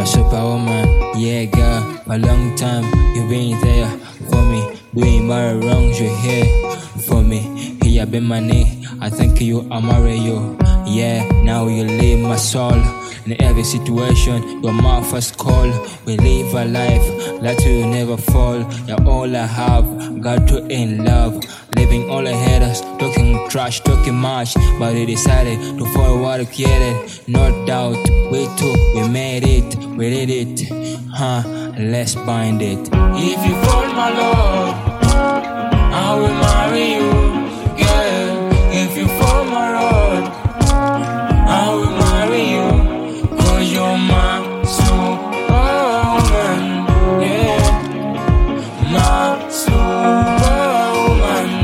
superwoman, yeah girl, for a long time you've been there for me. Doing my wrongs, you're here for me. Here been my name, I think you are marry you. Yeah, now you leave my soul. In every situation, you're my first call. We live a life that will never fall. You're all I have, got to in love. Living all ahead us, talking trash, talking much. But we decided to follow what we created. No doubt, we took, we made it, we did it. Let's bind it. If you fall my love, I will marry you. Yeah, if you fall my love, I will marry you. Cause you're my superwoman. Yeah, my superwoman.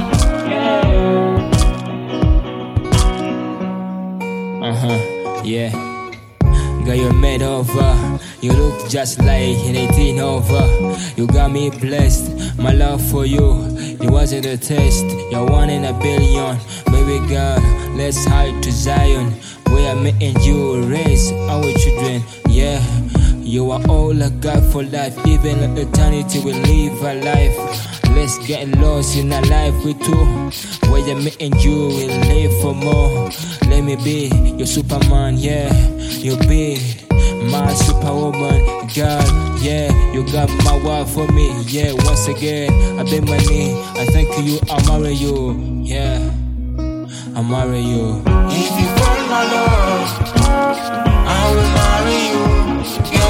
Yeah. Yeah. Girl, you're made over. You look just like an 18 over. You got me blessed. My love for you, it wasn't a test. You're one in a billion. Baby girl, let's hide to Zion. We are meeting you, raise our children. Yeah, you are all I got for life. Even in eternity, we live a life. Let's get lost in a life we two. Where you're meeting you, we live for more. Let me be your Superman, yeah. You be my superwoman, girl, yeah. You got my word for me, yeah. Once again, I bend my knee. I thank you, I marry you, yeah. I marry you. If you fall my love, I will marry you. Yeah.